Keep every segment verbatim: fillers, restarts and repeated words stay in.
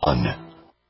one.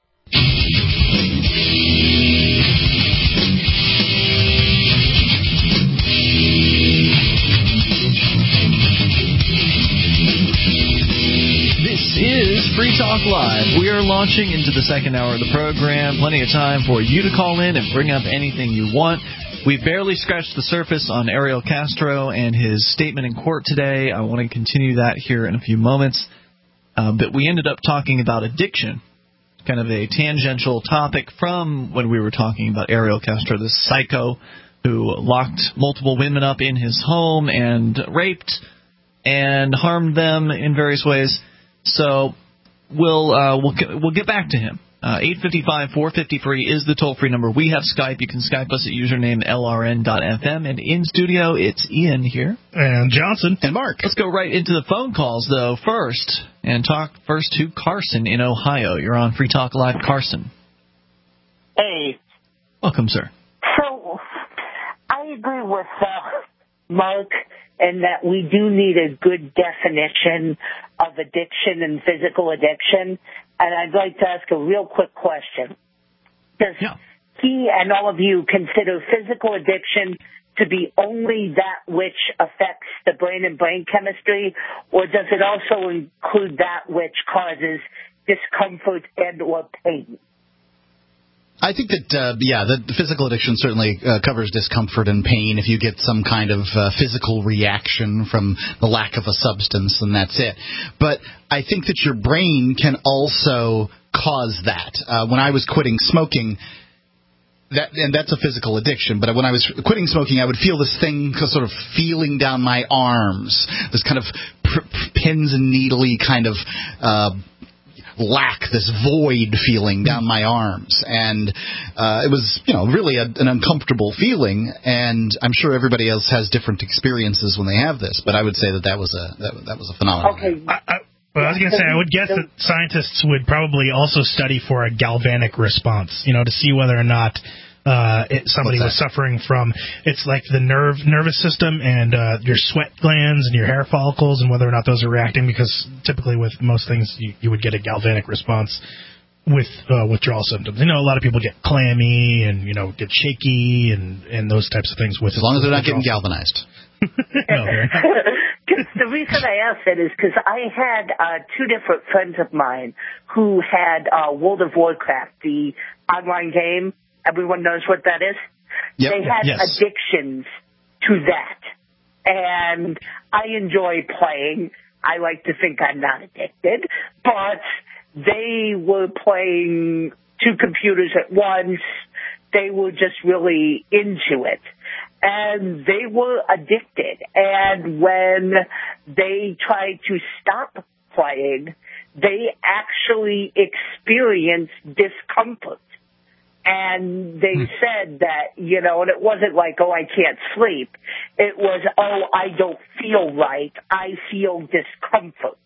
This is Free Talk Live. We are launching into the second hour of the program. Plenty of time for you to call in and bring up anything you want. We barely scratched the surface on Ariel Castro and his statement in court today. I want to continue that here in a few moments. Uh, but we ended up talking about addiction, kind of a tangential topic from when we were talking about Ariel Castro, this psycho who locked multiple women up in his home and raped and harmed them in various ways. So we'll uh, we'll we'll get back to him. Uh, eight five five, four five zero, free is the toll-free number. We have Skype. You can Skype us at username L R N dot F M. And in studio, it's Ian here. And Johnson. And Mark. Let's go right into the phone calls, though, first. And talk first to Carson in Ohio. You're on Free Talk Live, Carson. Hey. Welcome, sir. So, I agree with uh, Mark in that we do need a good definition of addiction and physical addiction. And I'd like to ask a real quick question. Does yeah. he and all of you consider physical addiction to be only that which affects the brain and brain chemistry, or does it also include that which causes discomfort and or pain? I think that, uh, yeah, the physical addiction certainly uh, covers discomfort and pain. If you get some kind of uh, physical reaction from the lack of a substance, then that's it. But I think that your brain can also cause that. Uh, when I was quitting smoking, that and that's a physical addiction, but when I was quitting smoking, I would feel this thing sort of feeling down my arms, this kind of pr- pins and needly kind of uh lack, this void feeling down my arms, and uh, it was, you know, really a, an uncomfortable feeling. And I'm sure everybody else has different experiences when they have this, but I would say that that was a that, that was a phenomenon. Okay. I, I, well, I was going to say, I would guess that scientists would probably also study for a galvanic response, you know, to see whether or not Uh, it, somebody was suffering from, it's like the nerve nervous system and uh, your sweat glands and your hair follicles, and whether or not those are reacting, because typically with most things you, you would get a galvanic response with uh, withdrawal symptoms. You know, a lot of people get clammy and, you know, get shaky and, and those types of things. With As long as they're not getting galvanized. No, the reason I asked that is because I had uh, two different friends of mine who had uh, World of Warcraft, the online game. Everyone knows what that is. Yep. They had yes. addictions to that. And I enjoy playing. I like to think I'm not addicted. But they were playing two computers at once. They were just really into it. And they were addicted. And when they tried to stop playing, they actually experienced discomfort. And they hmm. said that, you know, and it wasn't like, oh, I can't sleep. It was, oh, I don't feel right. I feel discomfort.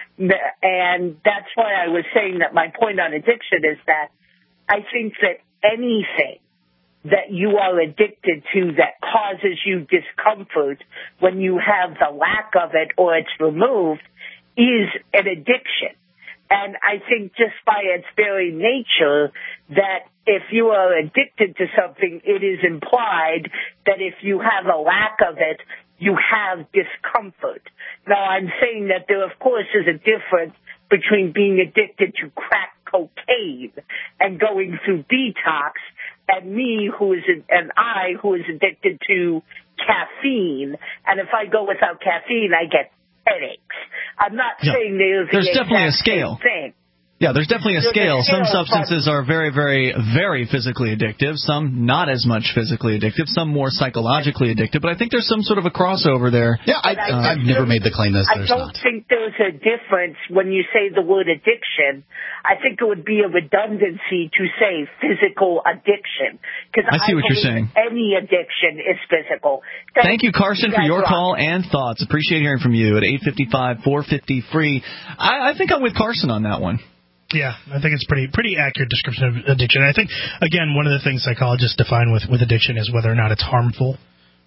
And that's why I was saying that my point on addiction is that I think that anything that you are addicted to that causes you discomfort when you have the lack of it or it's removed is an addiction. And I think just by its very nature that if you are addicted to something, it is implied that if you have a lack of it, you have discomfort. Now, I'm saying that there, of course, is a difference between being addicted to crack cocaine and going through detox and me, who is, and I, who is addicted to caffeine. And if I go without caffeine, I get headaches. I'm not yeah. saying there's, there's the definitely a exact scale. same thing. Yeah, there's definitely a There's scale. a scale. Some substances are very, very, very physically addictive. Some not as much physically addictive. Some more psychologically addictive. But I think there's some sort of a crossover there. Yeah, I, uh, I've never made the claim that I there's don't not. think there's a difference when you say the word addiction. I think it would be a redundancy to say physical addiction. Because I see I what you're saying. Any addiction is physical. Thank, Thank you, Carson, you for your rock. call and thoughts. Appreciate hearing from you at eight five five, four five zero, free. I, I think I'm with Carson on that one. Yeah, I think it's pretty pretty accurate description of addiction. I think, again, one of the things psychologists define with, with addiction is whether or not it's harmful.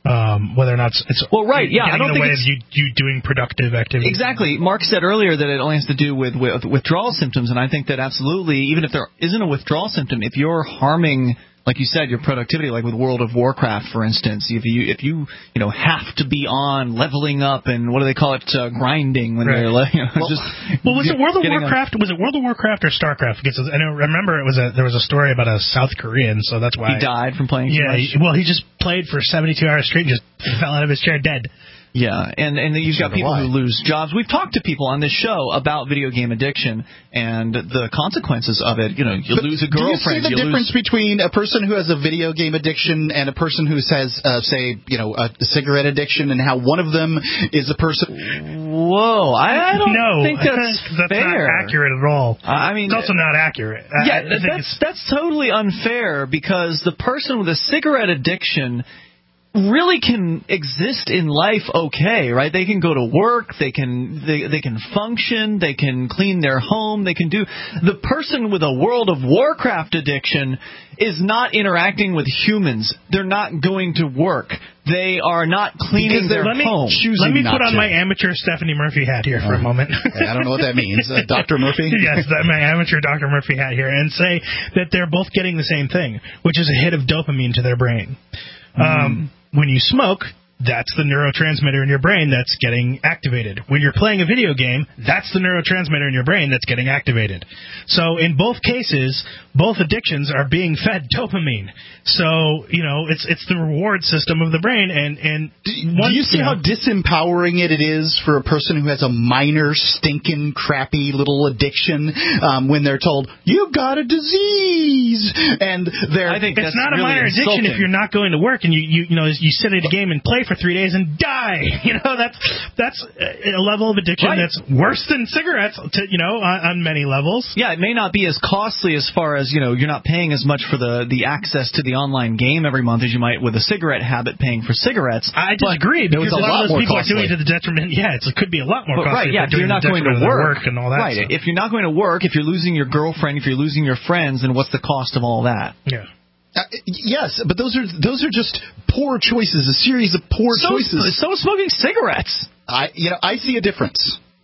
Um, whether or not it's, it's well, right, yeah, I don't in the think way it's, of you, you doing productive activity. Exactly. Mark said earlier that it only has to do with, with withdrawal symptoms, and I think that absolutely, even if there isn't a withdrawal symptom, if you're harming, like you said, your productivity, like with World of Warcraft, for instance, if you if you you know have to be on leveling up and what do they call it, uh, grinding when right. they're like, you know, well, just well, was it World of Warcraft? On. Was it World of Warcraft or StarCraft? Because I know, remember it was a there was a story about a South Korean, so that's why he died from playing. Yeah, too much? He, well, he just played for seventy-two hours straight and just fell out of his chair dead. Yeah, and and you've got people who lose jobs. We've talked to people on this show about video game addiction and the consequences of it. You know, you but lose a girlfriend. Do you see the you difference lose... between a person who has a video game addiction and a person who has, uh, say, you know, a cigarette addiction, and how one of them is a person? Whoa, I, I don't no, think that's, that's fair. not accurate at all. I mean, it's also not accurate. Yeah, I, I that's that's totally unfair because the person with a cigarette addiction really can exist in life okay, right? They can go to work, they can they they can function, they can clean their home, they can do. The person with a World of Warcraft addiction is not interacting with humans. They're not going to work. They are not cleaning their let me, home. Let me put on to. my amateur Stephanie Murphy hat here for uh, a moment. I don't know what that means. Uh, Doctor Murphy? Yes, that, my amateur Doctor Murphy hat here, and say that they're both getting the same thing, which is a hit of dopamine to their brain. Mm. Um, when you smoke, that's the neurotransmitter in your brain that's getting activated. When you're playing a video game, that's the neurotransmitter in your brain that's getting activated. So in both cases, both addictions are being fed dopamine. So, you know, it's it's the reward system of the brain. And, and do, one, do you see you know, how disempowering it is for a person who has a minor, stinking, crappy little addiction um, when they're told, you've got a disease? And they're... I think it's that's not really a minor insulting. addiction if you're not going to work and you, you, you know, you sit at a game and play for three days and die. You know, that's that's a level of addiction right. that's worse than cigarettes, to, you know, on, on many levels. Yeah, it may not be as costly as far as, you know, you're not paying as much for the, the access to the online game every month as you might with a cigarette habit paying for cigarettes. I disagree, because a, a lot of those people costly. are doing it to the detriment. Yeah, it's, it could be a lot more but costly. Right, yeah, if you're not going to work. work and all that right, stuff. if you're not going to work, if you're losing your girlfriend, if you're losing your friends, then what's the cost of all that? Yeah. Uh, yes, but those are those are just poor choices, a series of poor so, choices. So smoking cigarettes. I, you know, I see a difference.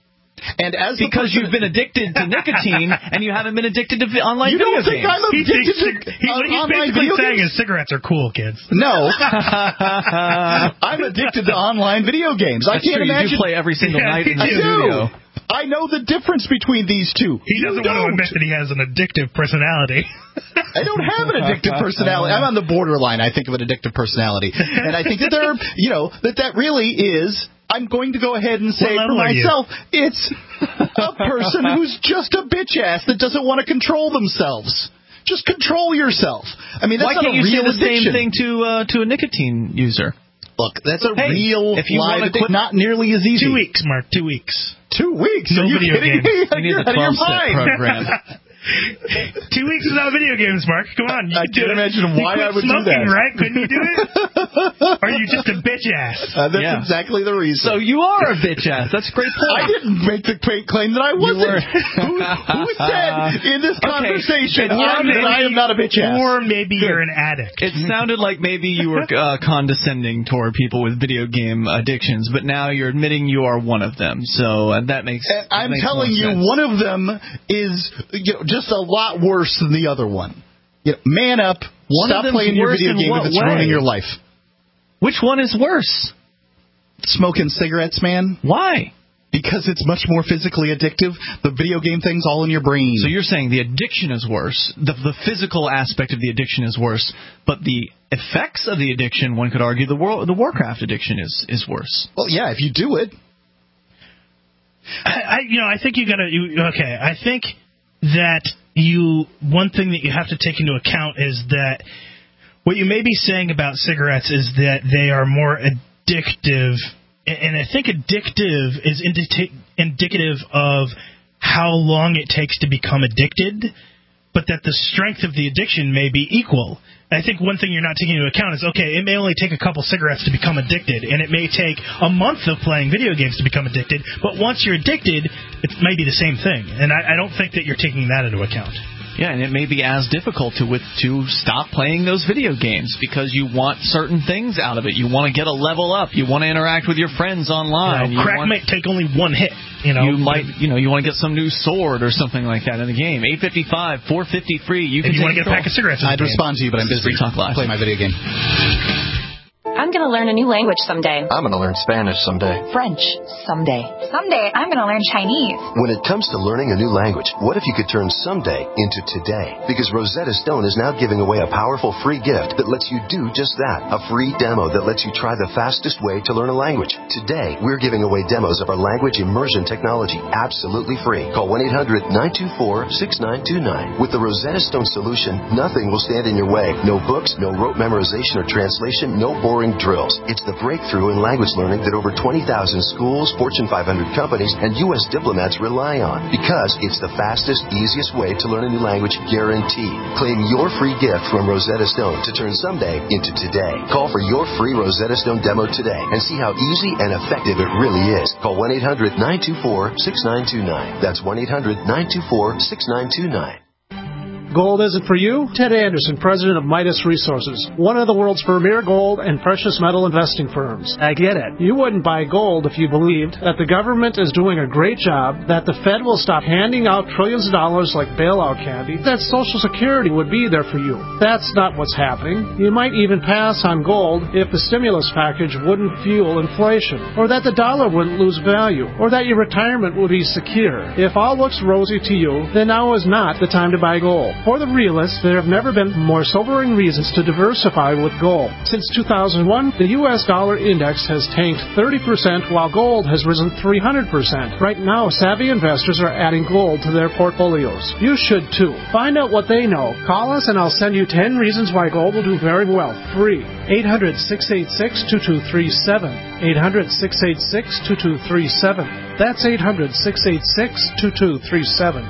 And as because person, you've been addicted to nicotine and you haven't been addicted to online you video don't think games. I'm addicted he to thinks, he, on, What he's online basically video saying games? is cigarettes are cool, kids. No, I'm addicted to online video games. That's I can't true. imagine. You do play every single Yeah, night in the I studio. do. I know the difference between these two. He you doesn't don't. want to admit that he has an addictive personality. I don't have an addictive personality. I'm on the borderline, I think, of an addictive personality. And I think that there are, you know, that that really is, I'm going to go ahead and say for myself, it's a person who's just a bitch ass that doesn't want to control themselves. Just control yourself. I mean, that's Why not can't a you say real the addiction. same thing to uh, to a nicotine user? Look, that's a hey, real if you live quit, addiction. Not nearly as easy. Two weeks, Mark. Two weeks. Two weeks? No Are you video kidding games. me? We need You're the out of your twelve-step mind. program. Two weeks without video games, Mark. Come on. You I can't imagine why you I would smoking, do that. Right? Couldn't you do it? Or are you just a bitch ass? Uh, that's yeah. exactly the reason. So you are a bitch ass. That's a great point. I didn't make the claim that I wasn't. were. who, who said in this Okay. conversation Or I, that I am not a bitch ass? Or maybe you're an addict. It sounded like maybe you were uh, condescending toward people with video game addictions, but now you're admitting you are one of them. So uh, that makes. And I'm makes telling you, sense. one of them is you know, just a lot worse than the other one. You know, man up. One Stop of them's playing your worse video in game what if it's way? ruining your life. Which one is worse? Smoking cigarettes, man. Why? Because it's much more physically addictive. The video game thing's all in your brain. So you're saying the addiction is worse. The, the physical aspect of the addiction is worse, but the effects of the addiction, one could argue, the War, the Warcraft addiction is is worse. Well, yeah, if you do it. I, I you know, I think you gotta. You, okay, I think that you. One thing that you have to take into account is that what you may be saying about cigarettes is that they are more addictive. And I think addictive is indi- indicative of how long it takes to become addicted, but that the strength of the addiction may be equal. I think one thing you're not taking into account is, okay, it may only take a couple cigarettes to become addicted, and it may take a month of playing video games to become addicted, but once you're addicted, it may be the same thing. And I, I don't think that you're taking that into account. Yeah, and it may be as difficult to with to stop playing those video games because you want certain things out of it. You want to get a level up. You want to interact with your friends online. You know, crack want, might take only one hit. You know, you might, you know, you want to get some new sword or something like that in the game. eight fifty-five, four fifty free. You can if you want to get a pack of cigarettes. I'd respond to you, but I'm busy. Free Talk Live. Play my video game. I'm going to learn a new language someday. I'm going to learn Spanish someday. French someday. Someday, I'm going to learn Chinese. When it comes to learning a new language, what if you could turn someday into today? Because Rosetta Stone is now giving away a powerful free gift that lets you do just that. A free demo that lets you try the fastest way to learn a language. Today, we're giving away demos of our language immersion technology absolutely free. Call one eight hundred nine two four six nine two nine. With the Rosetta Stone solution, nothing will stand in your way. No books, no rote memorization or translation, no boring drills. It's the breakthrough in language learning that over twenty thousand schools, Fortune five hundred companies, and U S diplomats rely on. Because it's the fastest, easiest way to learn a new language guaranteed. Claim your free gift from Rosetta Stone to turn someday into today. Call for your free Rosetta Stone demo today and see how easy and effective it really is. Call one eight hundred nine two four six nine two nine. That's one eight hundred nine two four six nine two nine. Gold isn't for you? Ted Anderson, president of Midas Resources, one of the world's premier gold and precious metal investing firms. I get it. You wouldn't buy gold if you believed that the government is doing a great job, that the Fed will stop handing out trillions of dollars like bailout candy, that Social Security would be there for you. That's not what's happening. You might even pass on gold if the stimulus package wouldn't fuel inflation, or that the dollar wouldn't lose value, or that your retirement would be secure. If all looks rosy to you, then now is not the time to buy gold. For the realists, there have never been more sobering reasons to diversify with gold. Since two thousand one, the U S dollar index has tanked thirty percent while gold has risen three hundred percent. Right now, savvy investors are adding gold to their portfolios. You should too. Find out what they know. Call us and I'll send you ten reasons why gold will do very well. Free. eight hundred six eight six two two three seven. eight hundred six eight six two two three seven. That's eight hundred six eight six two two three seven.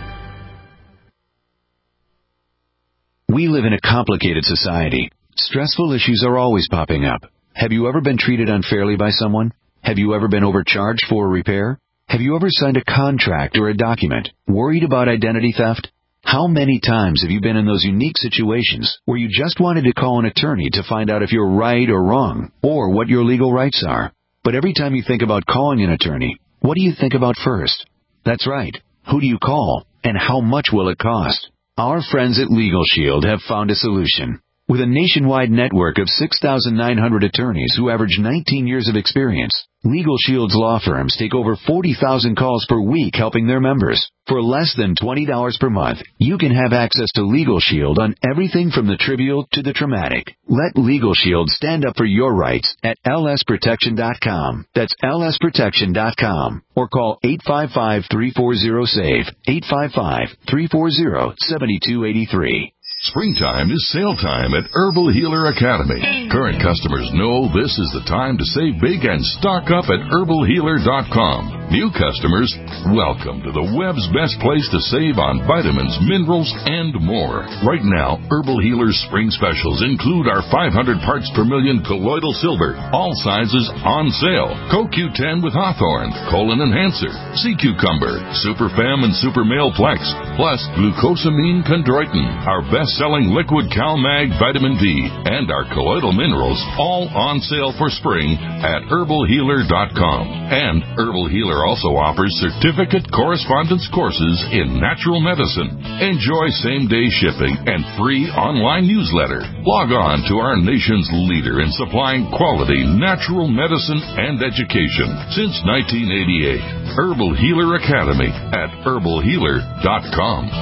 We live in a complicated society. Stressful issues are always popping up. Have you ever been treated unfairly by someone? Have you ever been overcharged for a repair? Have you ever signed a contract or a document? Worried about identity theft? How many times have you been in those unique situations where you just wanted to call an attorney to find out if you're right or wrong, or what your legal rights are? But every time you think about calling an attorney, what do you think about first? That's right. Who do you call, and how much will it cost? Our friends at Legal Shield have found a solution. With a nationwide network of six thousand nine hundred attorneys who average nineteen years of experience, Legal Shield's law firms take over forty thousand calls per week helping their members. For less than twenty dollars per month, you can have access to Legal Shield on everything from the trivial to the traumatic. Let Legal Shield stand up for your rights at L S protection dot com. That's L S protection dot com. Or call eight five five, three four zero, S A V E, eight five five, three four zero, seven two eight three. Springtime is sale time at Herbal Healer Academy. Current customers know this is the time to save big and stock up at herbal healer dot com. New customers, welcome to the web's best place to save on vitamins, minerals, and more. Right now, Herbal Healer's spring specials include our five hundred parts per million colloidal silver, all sizes on sale. Co Q ten with Hawthorne, Colon Enhancer, Sea Cucumber, Super Fem and Super Male Plex, plus Glucosamine Chondroitin, our best selling liquid CalMag vitamin D, and our colloidal minerals, all on sale for spring at herbal healer dot com. And Herbal Healer also offers certificate correspondence courses in natural medicine. Enjoy same-day shipping and free online newsletter. Log on to our nation's leader in supplying quality natural medicine and education since nineteen eighty-eight. Herbal Healer Academy at herbal healer dot com.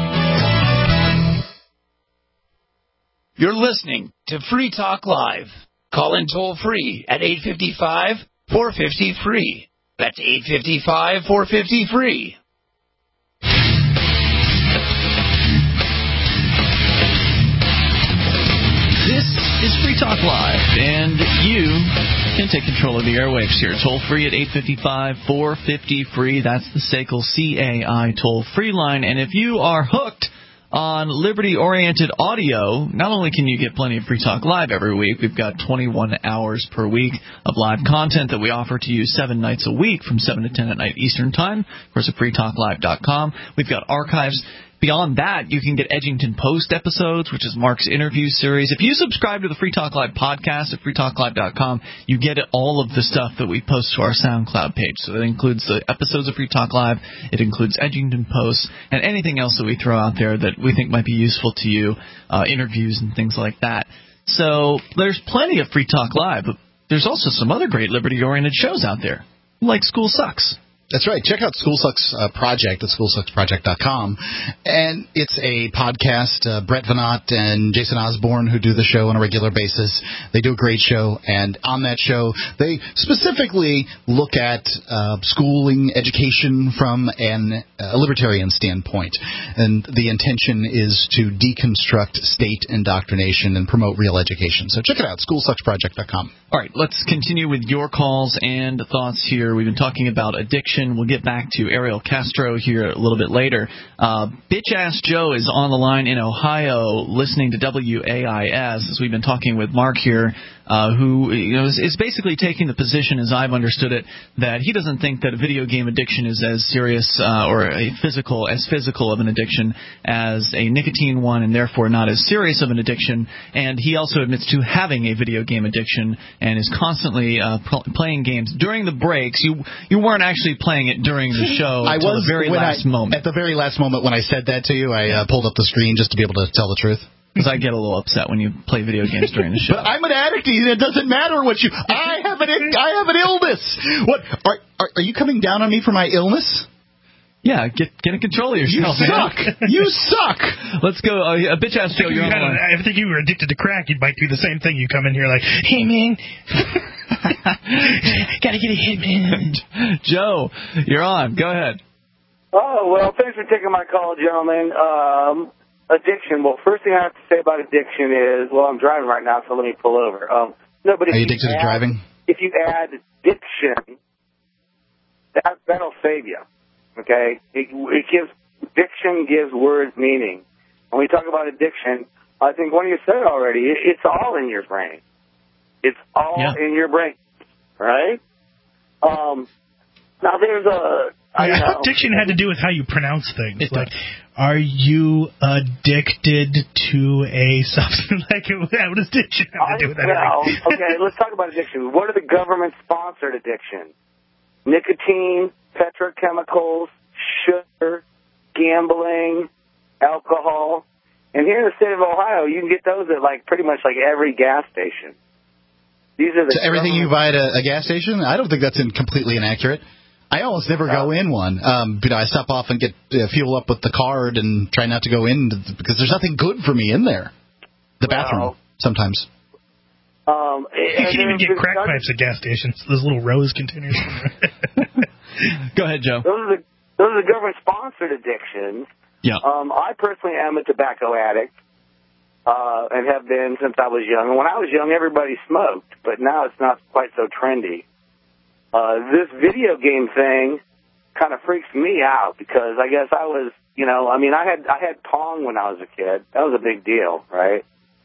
You're listening to Free Talk Live. Call in toll free at eight five five, four five zero, free. That's eight five five, four five zero, free. This is Free Talk Live, and you can take control of the airwaves here. Toll free at eight five five, four five zero, free. That's the S A C L C A I toll free line. And if you are hooked on Liberty-oriented audio, not only can you get plenty of Free Talk Live every week, we've got twenty-one hours per week of live content that we offer to you seven nights a week from seven to ten at night Eastern Time, of course, at free talk live dot com. We've got archives Beyond that, you can get Edgington Post episodes, which is Mark's interview series. If you subscribe to the Free Talk Live podcast at free talk live dot com, you get all of the stuff that we post to our SoundCloud page. So that includes the episodes of Free Talk Live, it includes Edgington Post, and anything else that we throw out there that we think might be useful to you, uh, interviews and things like that. So there's plenty of Free Talk Live, but there's also some other great liberty-oriented shows out there, like School Sucks. That's right. Check out School Sucks uh, Project at school sucks project dot com. And it's a podcast. Uh, Brett Venat and Jason Osborne, who do the show on a regular basis, they do a great show. And on that show, they specifically look at uh, schooling, education from an, uh, a libertarian standpoint. And the intention is to deconstruct state indoctrination and promote real education. So check it out, school sucks project dot com. All right, let's continue with your calls and thoughts here. We've been talking about addiction. We'll get back to Ariel Castro here a little bit later. Uh, Bitch Ass Joe is on the line in Ohio listening to W A I S, as we've been talking with Mark here, uh, who you know, is, is basically taking the position, as I've understood it, that he doesn't think that a video game addiction is as serious uh, or a physical as physical of an addiction as a nicotine one, and therefore not as serious of an addiction. And he also admits to having a video game addiction and is constantly uh, pl- playing games during the breaks. You you weren't actually playing it during the show I until was the very last I, moment. At the very last moment when I said that to you, I uh, pulled up the screen just to be able to tell the truth. Because I get a little upset when you play video games during the show. But I'm an addict. It doesn't matter what you. I have an. I have an illness. What are, are are you coming down on me for my illness? Yeah, get get in control of yourself. You suck. You suck. Let's go. Uh, a bitch ass Joe, you're on the line. I think you were addicted to crack. You'd might do the same thing. You come in here like, hey man, gotta get a hit, man. Joe, you're on. Go ahead. Oh well, thanks for taking my call, gentlemen. Um, addiction. Well, first thing I have to say about addiction is, well, I'm driving right now, so let me pull over. Um, no, but if Are you addicted you add, to driving? If you add addiction, that that'll save you. Okay, it, it gives addiction gives words meaning. When we talk about addiction, I think one of you said already, it, it's all in your brain. It's all yeah. in your brain, right? Um, now there's a I yeah, know. Addiction had to do with how you pronounce things. It like, are you addicted to a substance? Like, what does addiction have to do with that? Well, okay, let's talk about addiction. What are the government-sponsored addictions? Nicotine, petrochemicals, sugar, gambling, alcohol. And here in the state of Ohio, you can get those at like pretty much like every gas station. These are the so everything you buy at a, a gas station? I don't think that's in, completely inaccurate. I almost never go in one. Um, you know, I stop off and get uh, fuel up with the card and try not to go in to, because there's nothing good for me in there. The bathroom, well, sometimes. Um, you can even get crack pipes at gas stations. Those little rose containers. Go ahead, Joe. Those are the, those are the government-sponsored addictions. Yeah. Um, I personally am a tobacco addict uh, and have been since I was young. And when I was young, everybody smoked, but now it's not quite so trendy. Uh, this video game thing kind of freaks me out because I guess I was, you know, I mean, I had I had Pong when I was a kid. That was a big deal, right?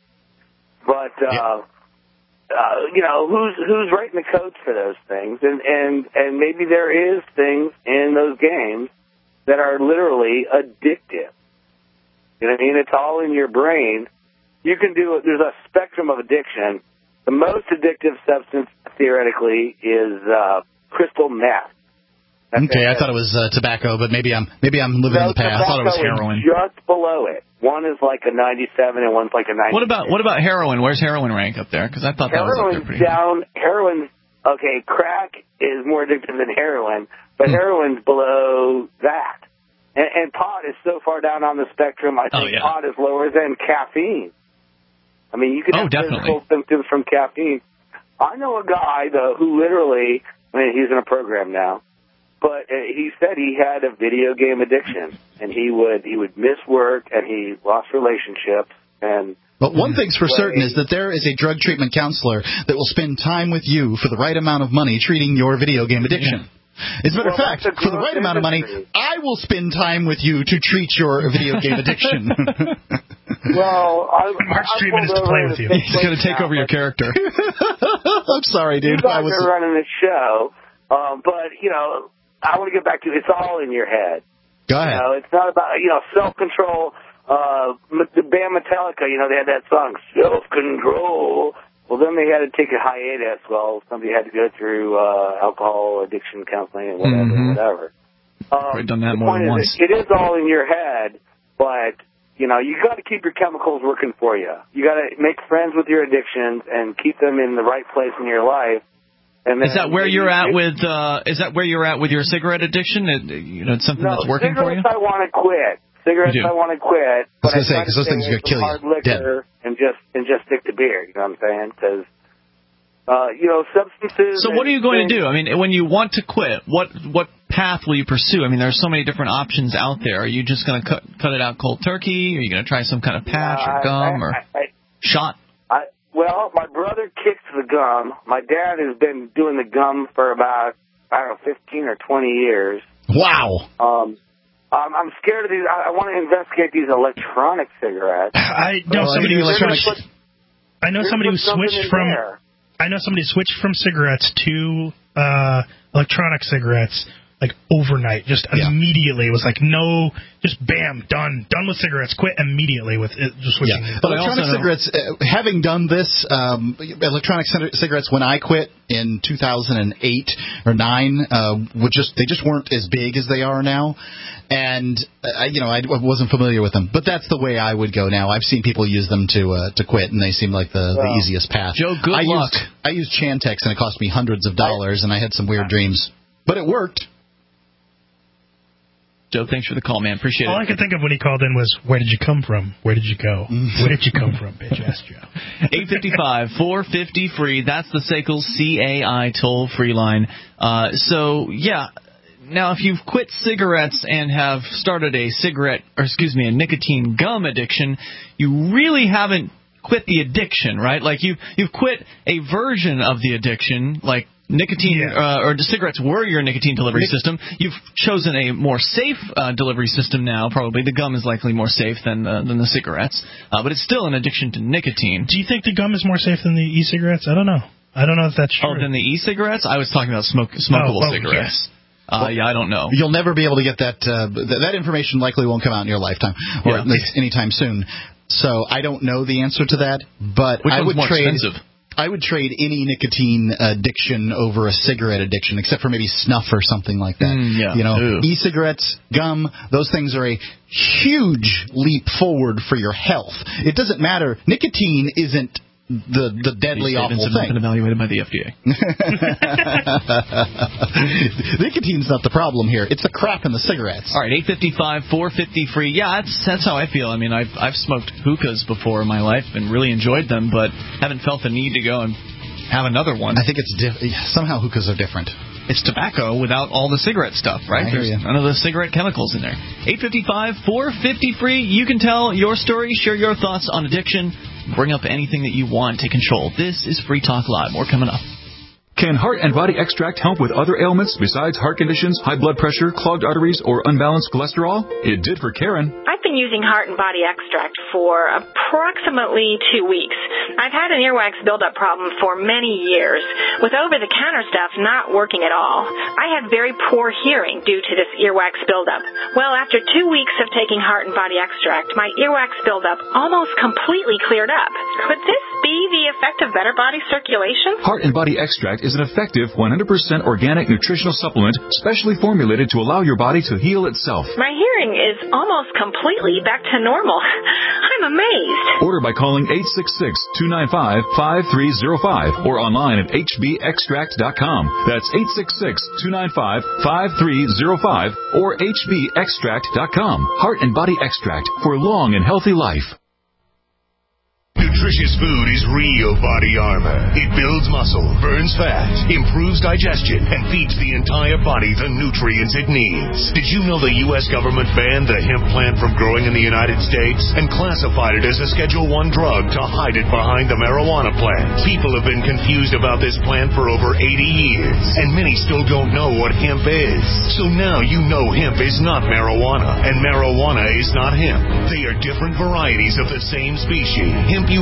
But uh, yeah. uh, you know, who's who's writing the codes for those things? And and and maybe there is things in those games that are literally addictive. You know what I mean? It's all in your brain. You can do it. There's a spectrum of addiction. The most addictive substance, theoretically, is uh, crystal meth. That's okay, it. I thought it was uh, tobacco, but maybe I'm maybe I'm living no, in the past. I thought it was heroin. Just below it. One is like a ninety-seven and one's like a ninety. What about what about heroin? Where's heroin rank up there? Because I thought that was up there Heroin's pretty down. Heroin. Okay, crack is more addictive than heroin, but hmm. heroin's below that. And, and pot is so far down on the spectrum. I think oh, yeah. pot is lower than caffeine. I mean, you can oh, have definitely. physical symptoms from caffeine. I know a guy, though, who literally, I mean, he's in a program now, but uh, he said he had a video game addiction, and he would he would miss work, and he lost relationships, and... But one thing's for certain is that there is a drug treatment counselor that will spend time with you for the right amount of money treating your video game addiction. Yeah. As a matter of well, fact, for the right amount of money, I will spend time with you to treat your video game addiction. Well, I, Mark's I treatment is to play with you. He's going to take over your character. I'm sorry, dude. You guys I was are running the show, um, but, you know, I want to get back to it's all in your head. Go ahead. You know, it's not about, you know, self-control. Uh, the band Metallica, you know, they had that song, Self-Control. Well, then they had to take a hiatus. Well, somebody had to go through uh, alcohol addiction counseling and whatever, mm-hmm. whatever. Um, I've done that more than once. It, it is all in your head, but, you know, you got to keep your chemicals working for you. You got to make friends with your addictions and keep them in the right place in your life. And then is that where you're at with? Uh, is that where you're at with your cigarette addiction? It, you know, it's something no, that's working for you. Cigarettes, I want to quit. Cigarettes, I want to quit. But I was going to say, because those things are going to kill you. Hard liquor and just and just stick to beer. You know what I'm saying? Because uh, you know, substances. So what are you going to do? I mean, when you want to quit, what what path will you pursue? I mean, there's so many different options out there. Are you just going to cut cut it out cold turkey? Are you going to try some kind of patch uh, or gum I, or I, I, shot? I, well, my brother kicks the gum. My dad has been doing the gum for about, I don't know, fifteen or twenty years. Wow. Um, I'm, I'm scared of these. I, I want to investigate these electronic cigarettes. I know well, somebody. Electronic, Put, I know somebody who switched from. There. I know somebody switched from cigarettes to uh, electronic cigarettes. Like overnight, just yeah. immediately. It was like, no, just bam, done. Done with cigarettes. Quit immediately with it, just switching. Yeah. But electronic cigarettes, uh, having done this, um, electronic cigarettes, when I quit in two thousand eight or nine, uh, would just they just weren't as big as they are now. And, uh, you know, I wasn't familiar with them. But that's the way I would go now. I've seen people use them to uh, to quit, and they seem like the, well, the easiest path. Joe, good I luck. Used, I used Chantix, and it cost me hundreds of dollars, and I had some weird dreams. But it worked. Joe, thanks for the call, man. Appreciate All it. All I could think of when he called in was, where did you come from? Where did you go? Where did you come from, bitch? Asked Joe. eight five five, four five zero, free. That's the S A C L C A I toll-free line. Uh, so, yeah. Now, if you've quit cigarettes and have started a cigarette, or excuse me, a nicotine gum addiction, you really haven't quit the addiction, right? Like, you've, you've quit a version of the addiction, like nicotine, yeah. uh, or the cigarettes were your nicotine delivery Nic- system. You've chosen a more safe uh, delivery system now, probably. The gum is likely more safe than uh, than the cigarettes, uh, but it's still an addiction to nicotine. Do you think the gum is more safe than the e-cigarettes? I don't know. I don't know if that's true. Oh, than the e-cigarettes? I was talking about smoke, smokable oh, well, cigarettes. Yes. Uh, well, yeah, I don't know. You'll never be able to get that. Uh, th- that information likely won't come out in your lifetime, or yeah. at least anytime soon. So I don't know the answer to that, but Which I would more trade. Expensive? I would trade any nicotine addiction over a cigarette addiction, except for maybe snuff or something like that. Mm, yeah. You know, Ew. e-cigarettes, gum, those things are a huge leap forward for your health. It doesn't matter. Nicotine isn't the the deadly awful thing. These have not been evaluated by the F D A. Nicotine's not the problem here. It's the crap in the cigarettes. All right, eight five five, four five zero, free. Yeah, that's that's how I feel. I mean, I've I've smoked hookahs before in my life and really enjoyed them, but haven't felt the need to go and have another one. I think it's diff- somehow hookahs are different. It's tobacco without all the cigarette stuff, right? I hear There's you. none of the cigarette chemicals in there. eight five five, four five zero, free. You can tell your story, share your thoughts on addiction, bring up anything that you want. Take control. This is Free Talk Live. More coming up. Can Heart and Body Extract help with other ailments besides heart conditions, high blood pressure, clogged arteries, or unbalanced cholesterol? It did for Karen. I've been using Heart and Body Extract for approximately two weeks. I've had an earwax buildup problem for many years, with over-the-counter stuff not working at all. I had very poor hearing due to this earwax buildup. Well, after two weeks of taking Heart and Body Extract, my earwax buildup almost completely cleared up. Could this be the effect of better body circulation? Heart and Body Extract is an effective one hundred percent organic nutritional supplement specially formulated to allow your body to heal itself. My hearing is almost completely back to normal. I'm amazed. Order by calling eight six six, two nine five, five three zero five or online at h b extract dot com. That's eight six six, two nine five, five three zero five or h b extract dot com. Heart and Body Extract for long and healthy life. Nutritious food is real body armor. It builds muscle, burns fat, improves digestion, and feeds the entire body the nutrients it needs. Did you know the U S government banned the hemp plant from growing in the United States and classified it as a Schedule one drug to hide it behind the marijuana plant? People have been confused about this plant for over eighty years, and many still don't know what hemp is. So now you know hemp is not marijuana, and marijuana is not hemp. They are different varieties of the same species. Hemp U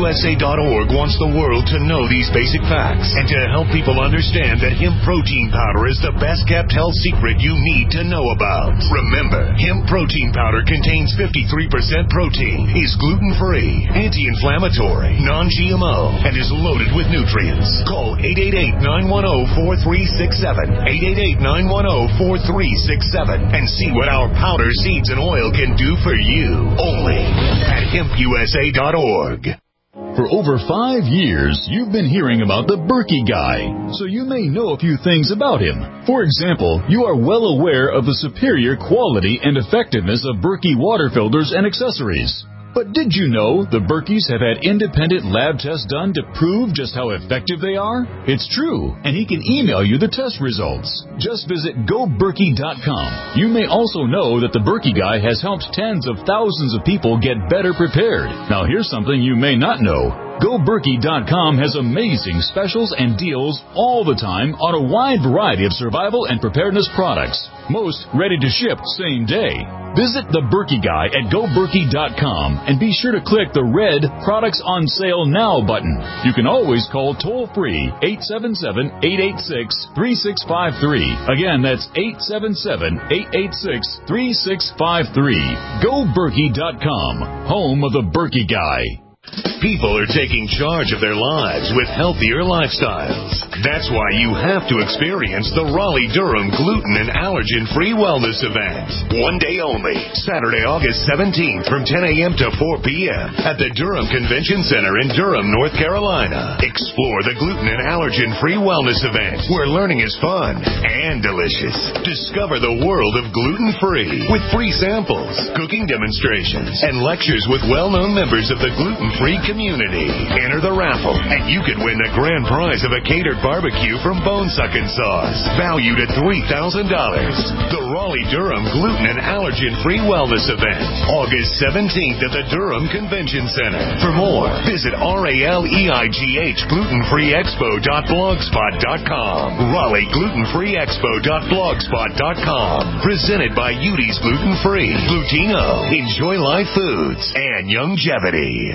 U S A dot org wants the world to know these basic facts and to help people understand that hemp protein powder is the best-kept health secret you need to know about. Remember, hemp protein powder contains fifty-three percent protein, is gluten-free, anti-inflammatory, non-G M O, and is loaded with nutrients. Call eight eight eight, nine one zero, four three six seven, eight eight eight, nine one zero, four three six seven, and see what our powder, seeds, and oil can do for you. Only at hemp U S A dot org. For over five years, you've been hearing about the Berkey Guy, so you may know a few things about him. For example, you are well aware of the superior quality and effectiveness of Berkey water filters and accessories. But did you know the Berkeys have had independent lab tests done to prove just how effective they are? It's true, and he can email you the test results. Just visit go berkey dot com. You may also know that the Berkey Guy has helped tens of thousands of people get better prepared. Now here's something you may not know. go berkey dot com has amazing specials and deals all the time on a wide variety of survival and preparedness products. Most ready to ship same day. Visit the Berkey Guy at go berkey dot com and be sure to click the red Products on Sale Now button. You can always call toll-free eight seven seven, eight eight six, three six five three. Again, that's eight seven seven, eight eight six, three six five three. go berkey dot com, home of the Berkey Guy. People are taking charge of their lives with healthier lifestyles. That's why you have to experience the Raleigh-Durham Gluten and Allergen-Free Wellness Event. One day only, Saturday, August seventeenth from ten a.m. to four p.m. at the Durham Convention Center in Durham, North Carolina. Explore the Gluten and Allergen-Free Wellness Event, where learning is fun and delicious. Discover the world of gluten-free with free samples, cooking demonstrations, and lectures with well-known members of the gluten-free community. Enter the raffle, and you could win the grand prize of a catered barbecue from Bone Suckin' Sauce, valued at three thousand dollars. The Raleigh-Durham Gluten and Allergen-Free Wellness Event, August seventeenth at the Durham Convention Center. For more, visit R A L E I G H gluten free expo dot blogspot dot com. Raleigh gluten free expo dot blogspot dot com. Presented by Udi's Gluten Free, Glutino, Enjoy Life Foods, and Youngevity.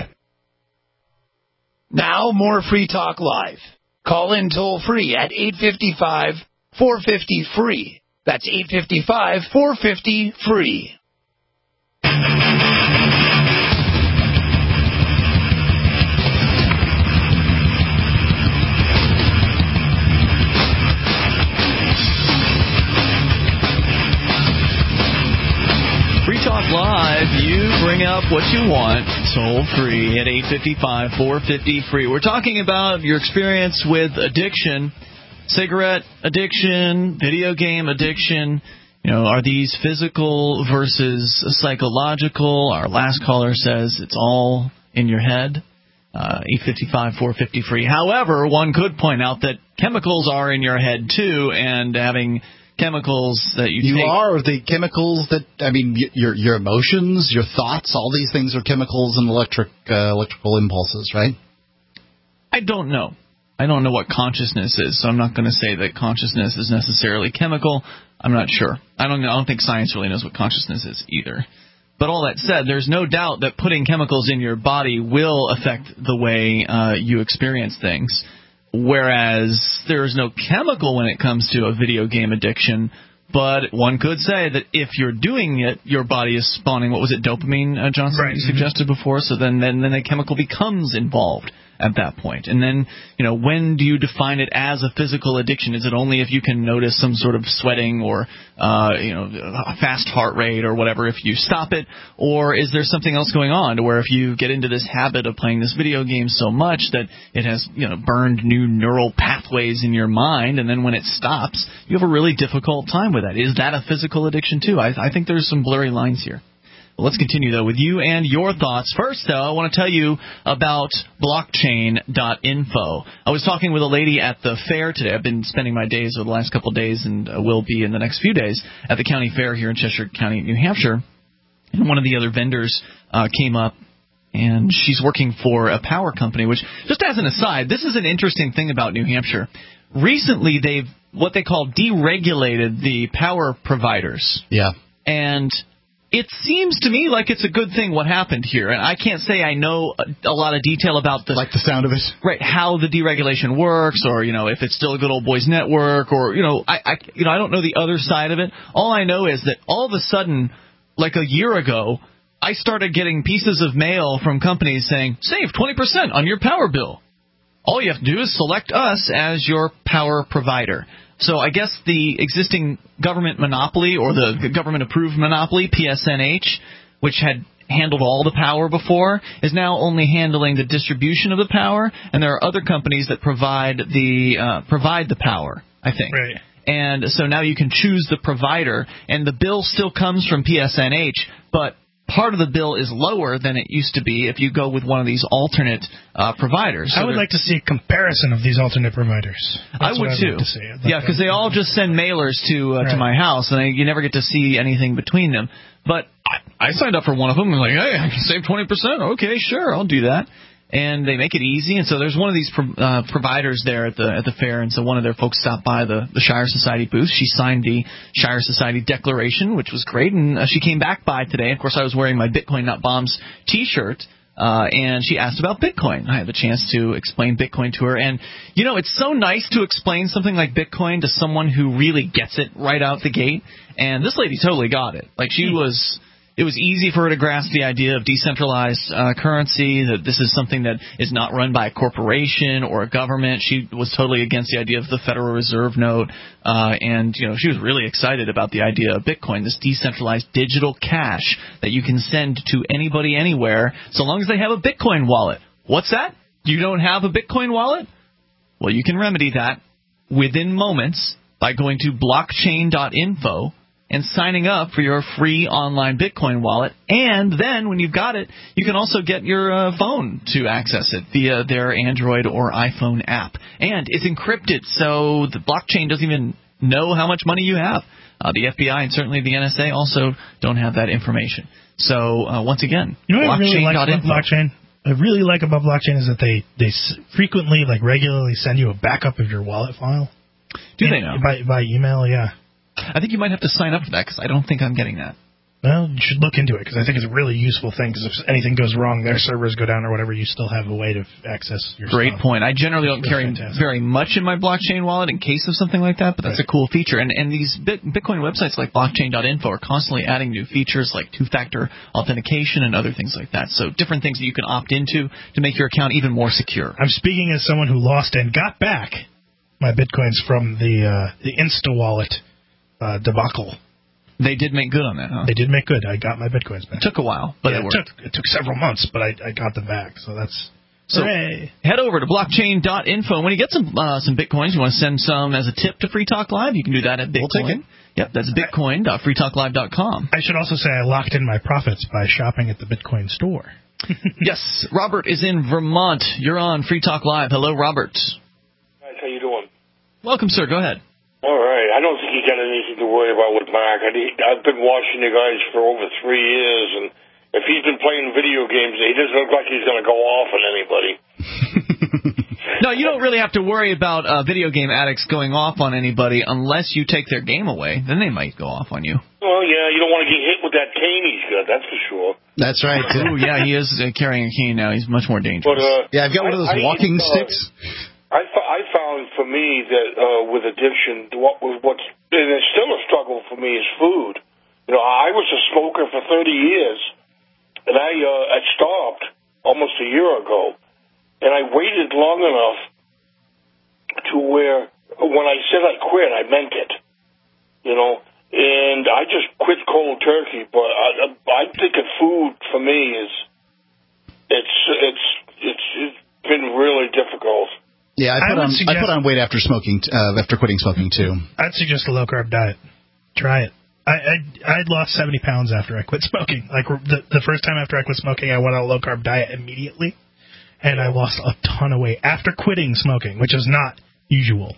Now, more Free Talk Live. Call in toll-free at eight five five, four five zero, free. That's eight five five, four five zero, free. Free Talk Live, you bring up what you want, toll free at eight five five, four five zero, free. We're talking about your experience with addiction, cigarette addiction, video game addiction. You know, are these physical versus psychological? Our last caller says it's all in your head. Uh, eight five five, four five zero, free. However, one could point out that chemicals are in your head too, and having chemicals that you, you take. are the chemicals that I mean your your emotions, your thoughts, all these things are chemicals and electric uh, electrical impulses, right? I don't know. I don't know what consciousness is, so I'm not going to say that consciousness is necessarily chemical. I'm not sure. I don't know. I don't think science really knows what consciousness is either. But all that said, there's no doubt that putting chemicals in your body will affect the way uh, you experience things. Whereas there is no chemical when it comes to a video game addiction, but one could say that if you're doing it, your body is spawning, what was it, dopamine, uh, Johnson, right. you suggested before? So then, then, then a chemical becomes involved at that point. And then, you know, when do you define it as a physical addiction? Is it only if you can notice some sort of sweating or, uh, you know, a fast heart rate or whatever if you stop it? Or is there something else going on to where if you get into this habit of playing this video game so much that it has, you know, burned new neural pathways in your mind, and then when it stops, you have a really difficult time with that? Is that a physical addiction too? I, I think there's some blurry lines here. Well, let's continue, though, with you and your thoughts. First, though, I want to tell you about blockchain dot info. I was talking with a lady at the fair today. I've been spending my days over the last couple of days and uh, will be in the next few days at the county fair here in Cheshire County, New Hampshire. And one of the other vendors uh, came up, and she's working for a power company, which, just as an aside, this is an interesting thing about New Hampshire. Recently, they've what they call deregulated the power providers. Yeah. And It seems to me like it's a good thing what happened here, and I can't say I know a, a lot of detail about the like the sound of it, right? How the deregulation works, or you know, if it's still a good old boys network, or you know, I, I you know, I don't know the other side of it. All I know is that all of a sudden, like a year ago, I started getting pieces of mail from companies saying save twenty percent on your power bill. All you have to do is select us as your power provider. So I guess the existing government monopoly or the government-approved monopoly, P S N H, which had handled all the power before, is now only handling the distribution of the power, and there are other companies that provide the uh, provide the power, I think. Right. And so now you can choose the provider, and the bill still comes from P S N H, but part of the bill is lower than it used to be if you go with one of these alternate uh, providers. So I would like to see a comparison of these alternate providers. That's I would I'd too. Like to see. Like yeah, because they all just send mailers to uh, right. to my house, and I, you never get to see anything between them. But I, I signed up for one of them, and I'm like, hey, I can save twenty percent. Okay, sure, I'll do that. And they make it easy, and so there's one of these pro- uh, providers there at the at the fair, and so one of their folks stopped by the, the Shire Society booth. She signed the Shire Society Declaration, which was great, and uh, she came back by today. Of course, I was wearing my Bitcoin Not Bombs T-shirt, uh, and she asked about Bitcoin. I had the chance to explain Bitcoin to her, and, you know, it's so nice to explain something like Bitcoin to someone who really gets it right out the gate, and this lady totally got it. Like, she was... It was easy for her to grasp the idea of decentralized uh, currency, that this is something that is not run by a corporation or a government. She was totally against the idea of the Federal Reserve note, uh, and you know she was really excited about the idea of Bitcoin, this decentralized digital cash that you can send to anybody anywhere, so long as they have a Bitcoin wallet. What's that? You don't have a Bitcoin wallet? Well, you can remedy that within moments by going to blockchain dot info and signing up for your free online Bitcoin wallet. And then when you've got it, you can also get your uh, phone to access it via their Android or iPhone app. And it's encrypted, so the blockchain doesn't even know how much money you have. Uh, the F B I and certainly the N S A also don't have that information. So, uh, once again, you know what I really like about info. blockchain? I really like about blockchain is that they, they frequently, like regularly send you a backup of your wallet file. Do they now? By, by email, yeah. I think you might have to sign up for that because I don't think I'm getting that. Well, you should look into it because I think it's a really useful thing because if anything goes wrong, their servers go down or whatever, you still have a way to access your Great stuff. point. I generally don't That's carry fantastic. very much in my blockchain wallet in case of something like that, but that's right. a cool feature. And and these Bit, Bitcoin websites like blockchain dot info are constantly adding new features like two-factor authentication and other things like that. So different things that you can opt into to make your account even more secure. I'm speaking as someone who lost and got back my Bitcoins from the uh, the InstaWallet uh, debacle. They did make good on that, huh? They did make good. I got my Bitcoins back. It took a while, but yeah, it it worked. took, it took several months, but I, I got them back, so that's... So hooray. Head over to blockchain dot info. When you get some uh, some Bitcoins, you want to send some as a tip to Free Talk Live, you can do that at Bitcoin. We'll take it. Yep, that's bitcoin dot free talk live dot com. I should also say I locked in my profits by shopping at the Bitcoin store. Yes, Robert is in Vermont. You're on Free Talk Live. Hello, Robert. Guys, how you doing? Welcome, sir. Go ahead. All right. I don't think you got anything to worry about with Mark. I, I've been watching you guys for over three years, and if he's been playing video games, he doesn't look like he's going to go off on anybody. No, you don't really have to worry about uh, video game addicts going off on anybody unless you take their game away. Then they might go off on you. Well, yeah, you don't want to get hit with that cane he's got, that's for sure. That's right. Ooh, yeah, he is uh, carrying a cane now. He's much more dangerous. But, uh, yeah, I've got one of those I, walking I, uh, sticks. I, I found for me that uh, with addiction, what was what's and it's still a struggle for me is food. You know, I was a smoker for thirty years, and I uh, I stopped almost a year ago, and I waited long enough to where when I said I quit, I meant it. You know, and I just quit cold turkey. But I, I think that food for me is it's it's it's it's been really difficult. Yeah, I put I on suggest, I put on weight after smoking, uh, after quitting smoking too. I'd suggest a low carb diet. Try it. I I I'd lost seventy pounds after I quit smoking. Like the the first time after I quit smoking, I went on a low carb diet immediately, and I lost a ton of weight after quitting smoking, which is not usual.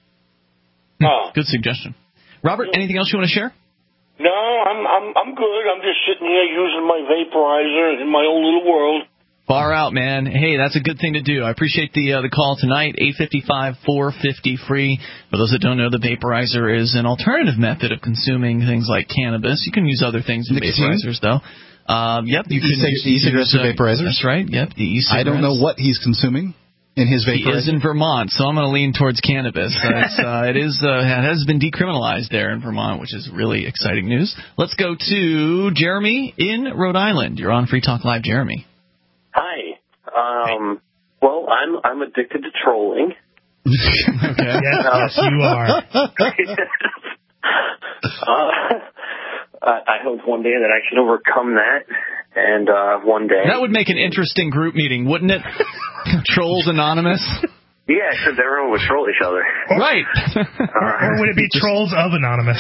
Oh. Good suggestion, Robert. Anything else you want to share? No, I'm I'm I'm good. I'm just sitting here using my vaporizer in my own little world. Far out. out, man. Hey, that's a good thing to do. I appreciate the uh, the call tonight, eight five five, four five zero, free. For those that don't know, the vaporizer is an alternative method of consuming things like cannabis. You can use other things in Nicotine? vaporizers, though. Um, yep, you can use e-cigarettes or uh, vaporizers. That's right. Yep, the e-cigarettes. I don't know what he's consuming in his vaporizer. He is in Vermont, so I'm going to lean towards cannabis. Uh, it's, uh, it is uh, it has been decriminalized there in Vermont, which is really exciting news. Let's go to Jeremy in Rhode Island. You're on Free Talk Live, Jeremy. Hi. Um, well, I'm I'm addicted to trolling. Okay. Yes, yes, you are. uh, I, I hope one day that I can overcome that, and uh, one day that would make an interesting group meeting, wouldn't it? Trolls Anonymous. Yeah, since everyone would troll each other. Right. or, or would it be Trolls of Anonymous?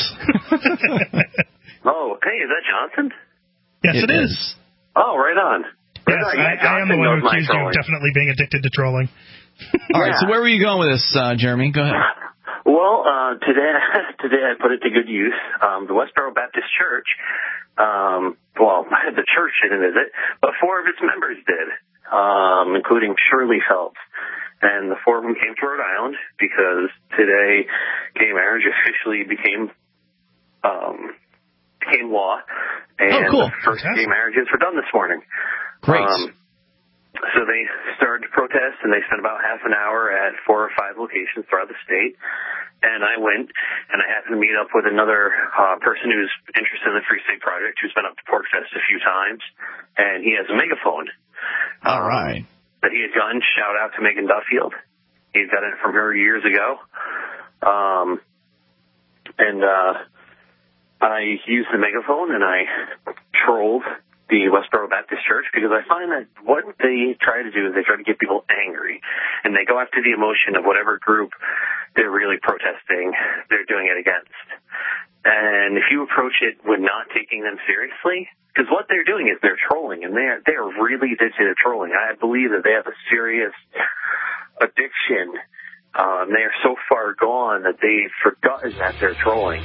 Oh, hey, is that Johnson? Yes, it, it is. is. Oh, right on. Yes, right on. I, Yeah, I am the one who accused you of definitely being addicted to trolling. All right, so where were you going with this, uh, Jeremy? Go ahead. Well, uh, today, today I put it to good use. Um, the Westboro Baptist Church, um, well, the church didn't visit, but four of its members did, um, including Shirley Phelps. And the four of them came to Rhode Island because today gay marriage officially became, um, became law. And oh, cool. the first gay marriages were done this morning. Great. Um, So they started to protest, and they spent about half an hour at four or five locations throughout the state. And I went, and I happened to meet up with another uh, person who's interested in the Free State Project, who's been up to PorcFest a few times, and he has a megaphone. All um, right. That he had gotten. Shout out to Megan Duffield. He'd gotten it from her years ago. Um, and uh, I used the megaphone, and I trolled the Westboro Baptist Church, because I find that what they try to do is they try to get people angry, and they go after the emotion of whatever group they're really protesting, they're doing it against. And if you approach it with not taking them seriously, because what they're doing is they're trolling, and they're, they're really addicted to trolling. I believe that they have a serious addiction. Um, they are so far gone that they've forgotten that they're trolling.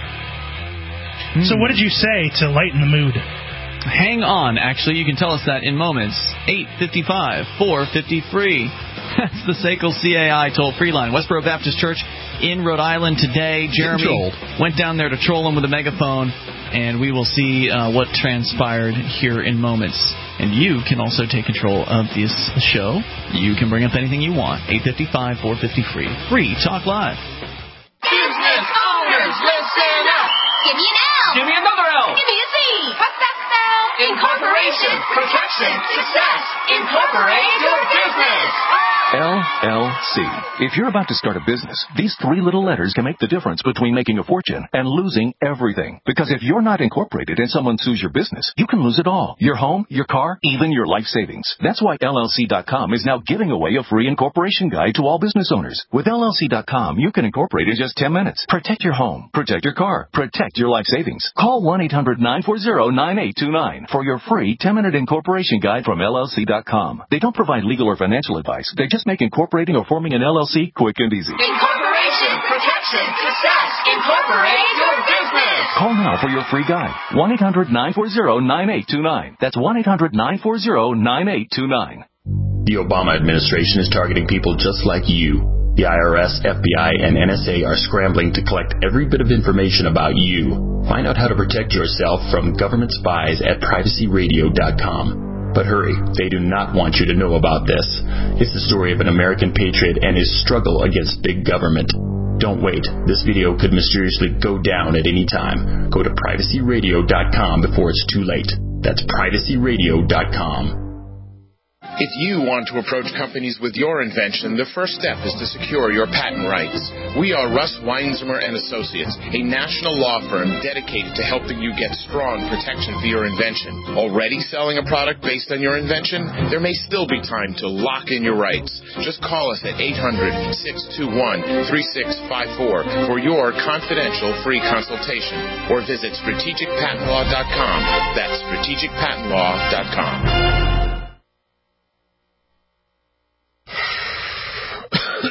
So what did you say to lighten the mood? Hang on, actually, you can tell us that in moments. eight five five, four five zero, free. That's the S A C L C A I toll-free line. Westboro Baptist Church in Rhode Island today. Jeremy went down there to troll him with a megaphone, and we will see uh, what transpired here in moments. And you can also take control of this show. You can bring up anything you want. eight five five, four five zero, free. Free Talk Live. Business owners, listen up! Give me an L! Give me another L! Give me a Z! What's that spell? Incorporation, protection, success. Incorporate your business. L L C. If you're about to start a business, these three little letters can make the difference between making a fortune and losing everything. Because if you're not incorporated and someone sues your business, you can lose it all. Your home, your car, even your life savings. That's why L L C dot com is now giving away a free incorporation guide to all business owners. With L L C dot com, you can incorporate in just ten minutes. Protect your home, protect your car, protect your life savings. Call one eight hundred nine four zero nine eight two nine for your free ten-minute incorporation guide from L L C dot com. They don't provide legal or financial advice. They just make incorporating or forming an L L C quick and easy. Incorporation, protection, success. Incorporate your business. Call now for your free guide. one eight hundred nine four zero nine eight two nine. That's one eight hundred nine four zero nine eight two nine. The Obama administration is targeting people just like you. The I R S, F B I, and N S A are scrambling to collect every bit of information about you. Find out how to protect yourself from government spies at privacy radio dot com. But hurry, they do not want you to know about this. It's the story of an American patriot and his struggle against big government. Don't wait. This video could mysteriously go down at any time. Go to privacy radio dot com before it's too late. That's privacy radio dot com. If you want to approach companies with your invention, the first step is to secure your patent rights. We are Russ Weinzimmer and Associates, a national law firm dedicated to helping you get strong protection for your invention. Already selling a product based on your invention? There may still be time to lock in your rights. Just call us at eight hundred, six two one, three six five four for your confidential free consultation, or visit strategic patent law dot com. That's strategic patent law dot com.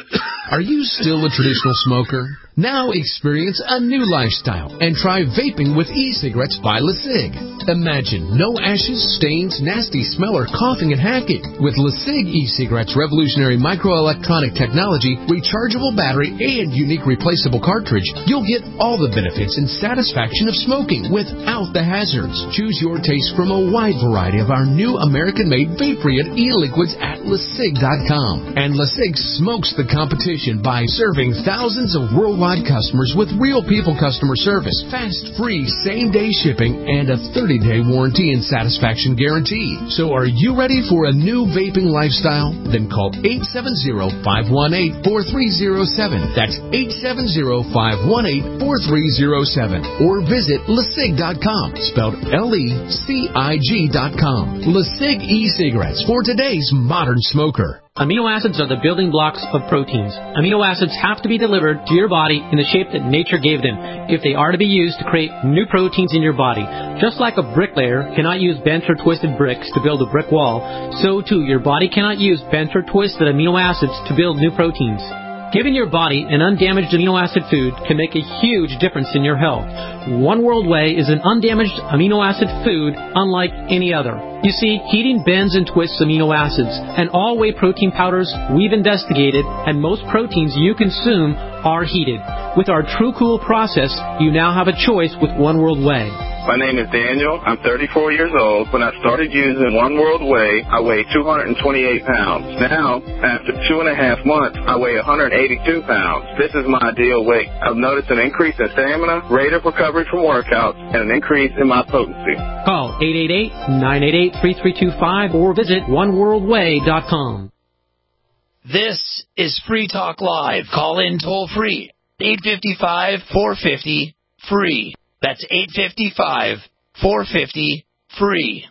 Are you still a traditional smoker? Now experience a new lifestyle and try vaping with e-cigarettes by LeSig. Imagine no ashes, stains, nasty smell, or coughing and hacking. With LeSig e-cigarettes' revolutionary microelectronic technology, rechargeable battery, and unique replaceable cartridge, you'll get all the benefits and satisfaction of smoking without the hazards. Choose your taste from a wide variety of our new American-made vape-free e-liquids at LeSig dot com. And LeSig smokes the competition by serving thousands of worldwide customers with real people customer service, fast, free, same-day shipping, and a thirty-day warranty and satisfaction guarantee. So are you ready for a new vaping lifestyle? Then call eight seven zero, five one eight, four three zero seven. That's eight seven zero, five one eight, four three zero seven. Or visit LeSig dot com, spelled L E C I G dot com. LeSig e-cigarettes for today's modern smoker. Amino acids are the building blocks of proteins. Amino acids have to be delivered to your body in the shape that nature gave them if they are to be used to create new proteins in your body. Just like a bricklayer cannot use bent or twisted bricks to build a brick wall, so too your body cannot use bent or twisted amino acids to build new proteins. Giving your body an undamaged amino acid food can make a huge difference in your health. One World Whey is an undamaged amino acid food unlike any other. You see, heating bends and twists amino acids, and all whey protein powders we've investigated, and most proteins you consume are heated. With our True Cool process, you now have a choice with One World Whey. My name is Daniel. I'm thirty-four years old. When I started using One World Whey, I weighed two hundred twenty-eight pounds. Now, after two and a half months, I weigh one hundred eighty-two pounds. This is my ideal weight. I've noticed an increase in stamina, rate of recovery from workouts, and an increase in my potency. Call eight eight eight, nine eight eight, three three two five or visit one world whey dot com. This is Free Talk Live. Call in toll free. eight five five, four five zero, free. That's eight five five, four five zero, free.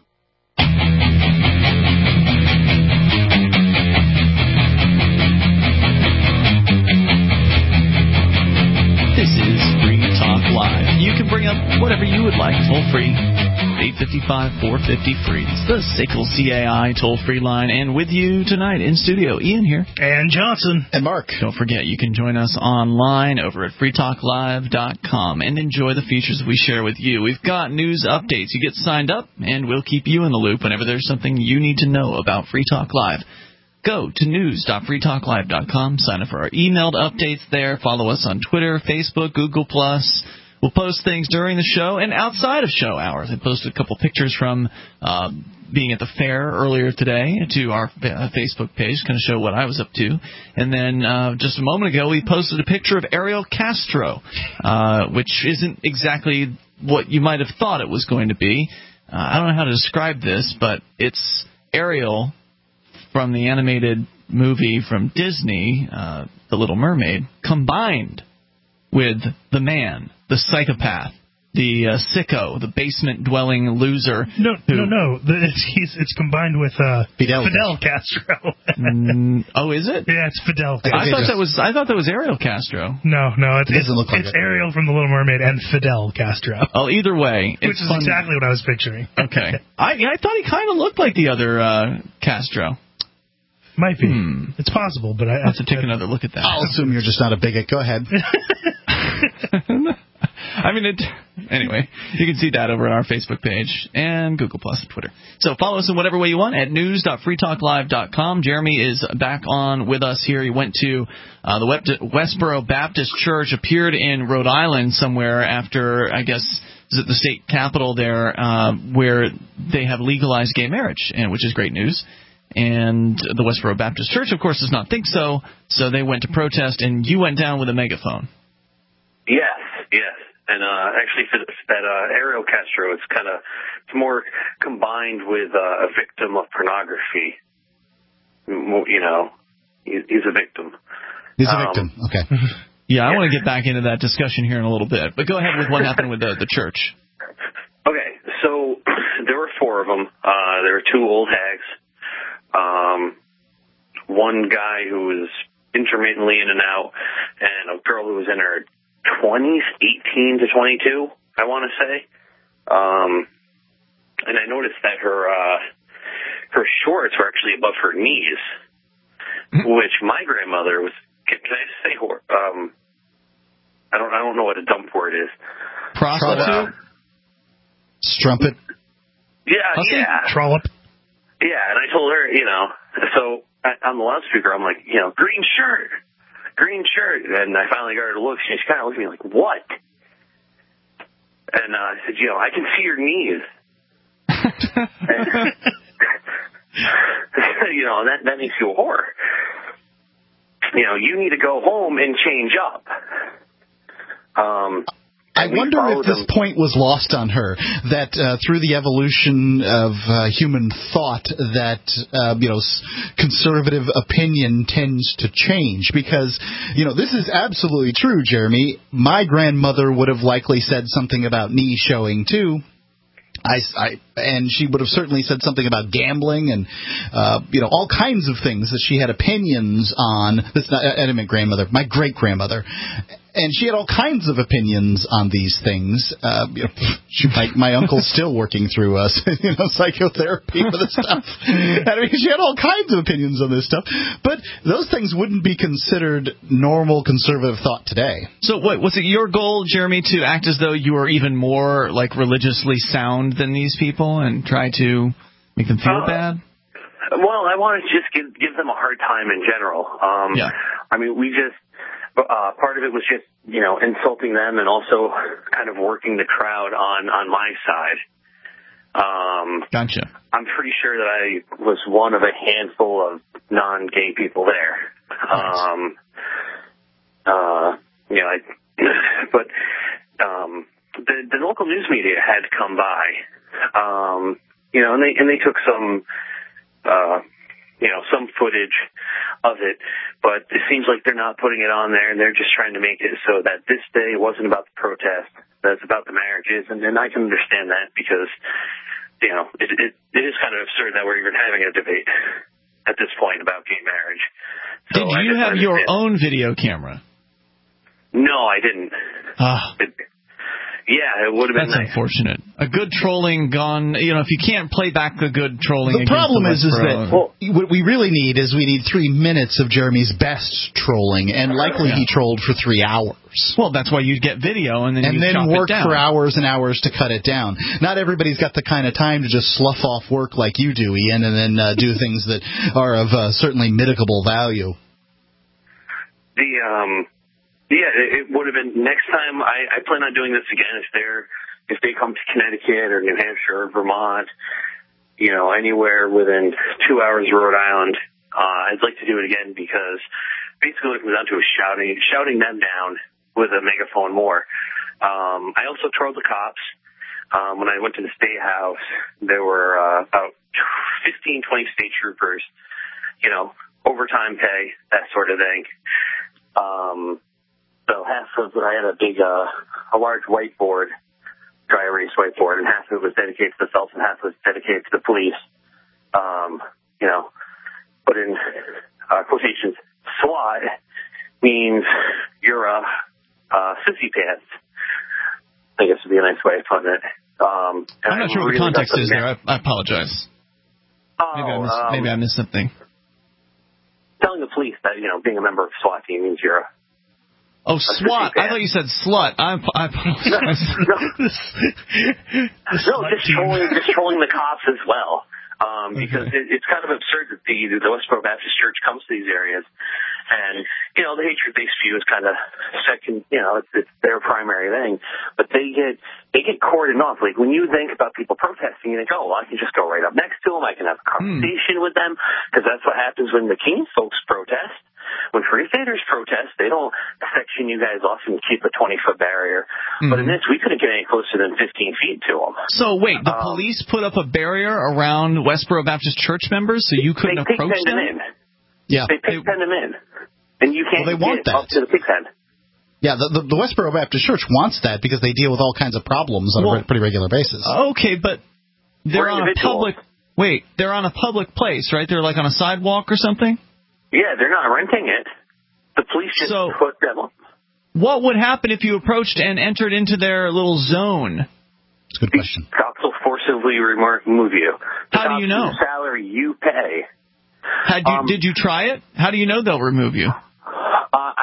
This is Free Talk Live. You can bring up whatever you would like, toll free. eight five five, four five zero, free. It's the S I C L C A I toll-free line. And with you tonight in studio, Ian here. And Johnson. And Mark. Don't forget, you can join us online over at free talk live dot com and enjoy the features we share with you. We've got news updates. You get signed up, and we'll keep you in the loop whenever there's something you need to know about Free Talk Live. Go to news dot free talk live dot com. Sign up for our emailed updates there. Follow us on Twitter, Facebook, Google plus. We'll post things during the show and outside of show hours. I posted a couple pictures from uh, being at the fair earlier today to our uh, Facebook page, kind of show what I was up to. And then uh, just a moment ago, we posted a picture of Ariel Castro, uh, which isn't exactly what you might have thought it was going to be. Uh, I don't know how to describe this, but it's Ariel from the animated movie from Disney, uh, The Little Mermaid, combined with the man, the psychopath, the uh, sicko, the basement-dwelling loser. No, who, no, no. The, it's, he's, it's combined with uh, Fidel. Fidel Castro. mm, oh, is it? Yeah, it's Fidel Castro. I thought that was I thought that was Ariel Castro. No, no, it's, it doesn't it's, look like it's it. Ariel from The Little Mermaid and Fidel Castro. Oh, either way, which it's is fun. exactly what I was picturing. Okay, I I thought he kind of looked like the other uh, Castro. Might be. Hmm. It's possible, but I I'll have to take I, another look at that. I'll assume you're just not a bigot. Go ahead. I mean, it, anyway, you can see that over at our Facebook page and Google Plus and Twitter. So follow us in whatever way you want at news dot free talk live dot com. Jeremy is back on with us here. He went to uh, the Westboro Baptist Church, appeared in Rhode Island somewhere after, I guess, is it the state capitol there, uh, where they have legalized gay marriage, and which is great news. And the Westboro Baptist Church, of course, does not think so, so they went to protest, and you went down with a megaphone. Yes, yes. And uh, actually, for that uh, Ariel Castro, it's kind of it's more combined with uh, a victim of pornography. You know, he's a victim. He's a um, victim. Okay. Yeah, I want to get back into that discussion here in a little bit. But go ahead with what happened with the, the church. Okay, so there were four of them. Uh, there were two old hags. Um, one guy who was intermittently in and out, and a girl who was in her twenties, eighteen to twenty-two, I want to say. Um, and I noticed that her uh, her shorts were actually above her knees, which my grandmother was can I say whore? Um, I don't, I don't know what a dump word is. Prostitute? Strumpet? Yeah, Pussy? yeah. Trollop? Yeah, and I told her, you know, so I, on the loudspeaker, I'm like, you know, green shirt, green shirt. And I finally got her to look. She, she kind of looked at me like, what? And uh, I said, you know, I can see your knees. and, you know, that, that makes you a whore. You know, you need to go home and change up. Um, I wonder if this them. point was lost on her, that uh, through the evolution of uh, human thought, that uh, you know, conservative opinion tends to change. Because, you know, this is absolutely true, Jeremy. My grandmother would have likely said something about knee showing, too. I, I, and she would have certainly said something about gambling and, uh, you know, all kinds of things that she had opinions on. This not, I didn't mean grandmother, my great-grandmother. And she had all kinds of opinions on these things. Uh, you know, she, my, my uncle's still working through uh, you know, psychotherapy for this stuff. I mean, she had all kinds of opinions on this stuff. But those things wouldn't be considered normal conservative thought today. So what, was it your goal, Jeremy, to act as though you were even more like religiously sound than these people and try to make them feel uh, bad? Well, I wanted to just give, give them a hard time in general. Um, yeah. I mean, we just... Uh, part of it was just, you know, insulting them and also kind of working the crowd on, on my side. Um, gotcha. I'm pretty sure that I was one of a handful of non-gay people there. Nice. Um, uh, you know, I, but um, the, the local news media had come by, um, you know, and they and they took some. Uh, you know, some footage of it, but it seems like they're not putting it on there, and they're just trying to make it so that this day wasn't about the protest, that it's about the marriages, and then I can understand that because, you know, it, it, it is kind of absurd that we're even having a debate at this point about gay marriage. So Did you have your own video camera? No, I didn't. Ah. It, Yeah, it would have been That's nice. unfortunate. A good trolling gone, you know, if you can't play back the good trolling. The problem the is, is that well, what we really need is we need three minutes of Jeremy's best trolling, and likely yeah. he trolled for three hours. Well, that's why you get video, and then and you then chop work it down. for hours and hours to cut it down. Not everybody's got the kind of time to just slough off work like you do, Ian, and then uh, do things that are of uh, certainly mitigable value. The, um... Yeah, it would have been next time. I, I plan on doing this again if they're if they come to Connecticut or New Hampshire or Vermont, you know, anywhere within two hours of Rhode Island. Uh, I'd like to do it again because basically what it comes down to is shouting shouting them down with a megaphone more. Um, I also trolled the cops. Um, when I went to the State House, there were uh, about fifteen, twenty state troopers, you know, overtime pay, that sort of thing. Um, So half of I had a big, uh, a large whiteboard, dry erase whiteboard, and half of it was dedicated to the Phelps and half was dedicated to the police. Um, you know, but in uh, quotations, SWAT means you're a uh, sissy pants. I guess would be a nice way of putting it. Um, I'm not sure what the context is there. I, I apologize. Oh, maybe I missed, um, maybe I missed something. Telling the police that you know being a member of SWAT team means you're a Oh, SWAT. I thought you said slut. I, I apologize. no, no. no just, trolling, just trolling the cops as well. Um, because okay. it, it's kind of absurd that the, the Westboro Baptist Church comes to these areas. And, you know, the hatred-based view is kind of second, you know, it's, it's their primary thing. But they get they get cordoned off. Like, when you think about people protesting, you think, oh, well, I can just go right up next to them. I can have a conversation hmm. with them. Because that's what happens when the King folks protest. When Free Staters protest, they don't section you guys off and keep a twenty-foot barrier. Mm-hmm. But in this, we couldn't get any closer than fifteen feet to them. So, wait, the um, police put up a barrier around Westboro Baptist Church members so you couldn't they approach them? them in. Yeah. They pig pen them in. And you can't well, they want get that. up to the pig pen. Yeah, the, the, the Westboro Baptist Church wants that because they deal with all kinds of problems on well, a pretty regular basis. Okay, but they're on a public... Wait, they're on a public place, right? They're like on a sidewalk or something? Yeah, they're not renting it. The police just so, put them up. What would happen if you approached and entered into their little zone? That's a good question. The cops will forcibly remove you. The How do you know? The salary you pay. Had you, um, did you try it? How do you know they'll remove you? Uh, I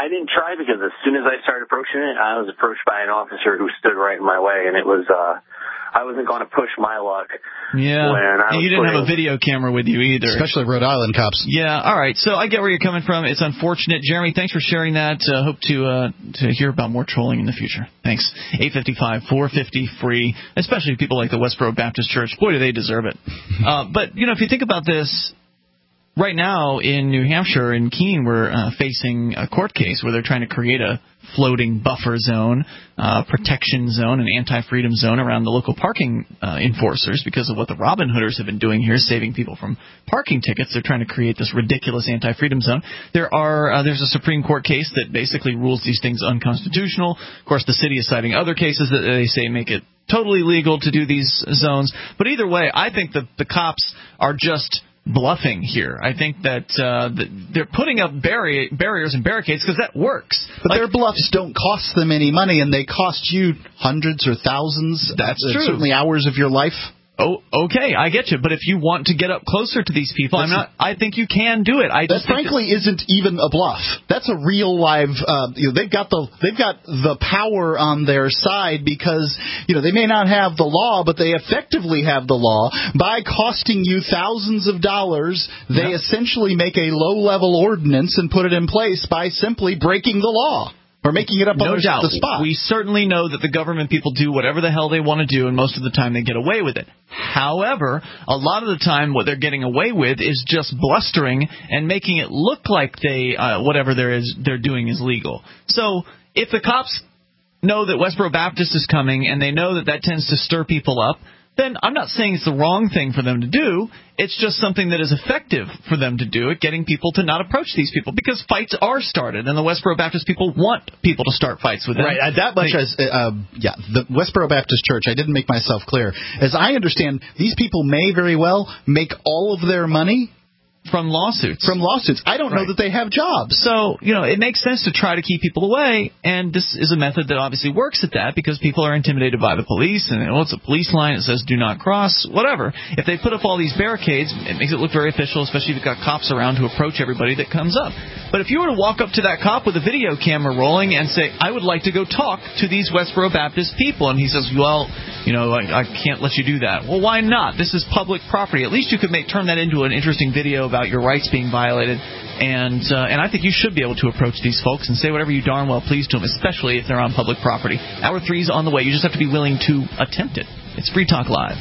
I didn't try because as soon as I started approaching it, I was approached by an officer who stood right in my way, and it was, uh, I wasn't going to push my luck. Yeah, when I and was you didn't putting, have a video camera with you either. Especially Rhode Island cops. Yeah, all right. So I get where you're coming from. It's unfortunate. Jeremy, thanks for sharing that. Uh, hope to uh, to hear about more trolling in the future. Thanks. eight five five, four five zero, free, especially people like the Westboro Baptist Church. Boy, do they deserve it. Uh, but, you know, if you think about this, right now in New Hampshire, in Keene, we're uh, facing a court case where they're trying to create a floating buffer zone, uh, protection zone, an anti-freedom zone around the local parking uh, enforcers because of what the Robin Hooders have been doing here, saving people from parking tickets. They're trying to create this ridiculous anti-freedom zone. There are uh, there's a Supreme Court case that basically rules these things unconstitutional. Of course, the city is citing other cases that they say make it totally legal to do these zones. But either way, I think that the cops are just bluffing here. I think that uh, they're putting up barri- barriers and barricades because that works. But like, their bluffs don't cost them any money, and they cost you hundreds or thousands. That's uh, true. Certainly hours of your life. Oh, okay, I get you. But if you want to get up closer to these people, I'm not. I think you can do it. I that just frankly that, isn't even a bluff. That's a real live. Uh, you know, they've got the they've got the power on their side because you know they may not have the law, but they effectively have the law. By costing you thousands of dollars, they yep. essentially make a low-level ordinance and put it in place by simply breaking the law. Or making it up no on doubt. the spot. We certainly know that the government people do whatever the hell they want to do, and most of the time they get away with it. However, a lot of the time what they're getting away with is just blustering and making it look like they uh, whatever there is they're doing is legal. So if the cops know that Westboro Baptist is coming and they know that that tends to stir people up, then I'm not saying it's the wrong thing for them to do. It's just something that is effective for them to do at getting people to not approach these people because fights are started, and the Westboro Baptist people want people to start fights with them. Right, that much they, as, uh, yeah, the Westboro Baptist Church, I didn't make myself clear. As I understand, these people may very well make all of their money from lawsuits. From lawsuits. I don't right. know that they have jobs. So, you know, it makes sense to try to keep people away, and this is a method that obviously works at that because people are intimidated by the police, and well, it's a police line, it says do not cross, whatever. If they put up all these barricades, it makes it look very official, especially if you've got cops around to approach everybody that comes up. But if you were to walk up to that cop with a video camera rolling and say, I would like to go talk to these Westboro Baptist people, and he says, well, you know, I, I can't let you do that. Well, why not? This is public property. At least you could make turn that into an interesting video about your rights being violated, and uh, and I think you should be able to approach these folks and say whatever you darn well please to them, especially if they're on public property. Hour three's on the way. You just have to be willing to attempt it. It's Free Talk Live.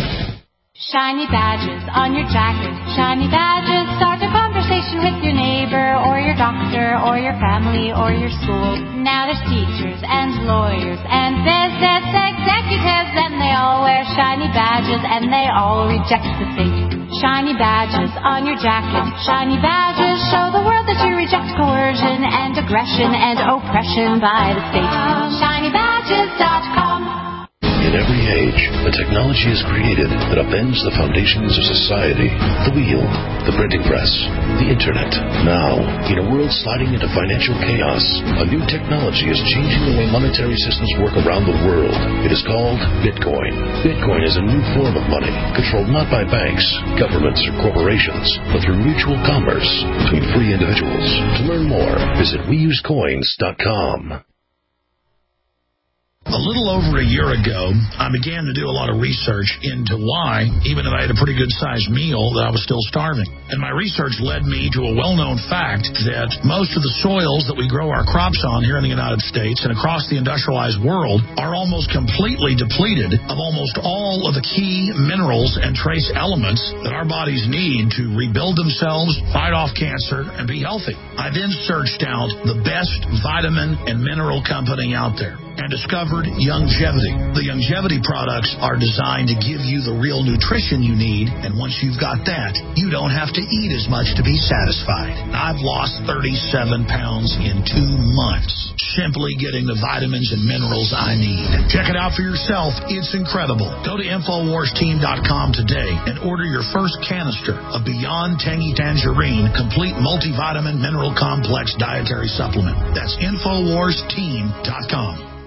Shiny badges on your jacket, shiny badges, start a conversation with your neighbor or your doctor or your family or your school. Now there's teachers and lawyers and business executives, and they all wear shiny badges and they all reject the state. Shiny badges on your jacket, shiny badges show the world that you reject coercion and aggression and oppression by the state. shiny badges dot com. In every age, a technology is created that upends the foundations of society. The wheel, the printing press, the internet. Now, in a world sliding into financial chaos, a new technology is changing the way monetary systems work around the world. It is called Bitcoin. Bitcoin is a new form of money, controlled not by banks, governments, or corporations, but through mutual commerce between free individuals. To learn more, visit we use coins dot com. A little over a year ago, I began to do a lot of research into why, even if I had a pretty good-sized meal, that I was still starving. And my research led me to a well-known fact that most of the soils that we grow our crops on here in the United States and across the industrialized world are almost completely depleted of almost all of the key minerals and trace elements that our bodies need to rebuild themselves, fight off cancer, and be healthy. I then searched out the best vitamin and mineral company out there and discovered Youngevity. The Youngevity products are designed to give you the real nutrition you need, and once you've got that, you don't have to eat as much to be satisfied. I've lost thirty-seven pounds in two months, simply getting the vitamins and minerals I need. Check it out for yourself. It's incredible. Go to Infowars Team dot com today and order your first canister of Beyond Tangy Tangerine Complete Multivitamin Mineral Complex Dietary Supplement. That's Infowars Team dot com.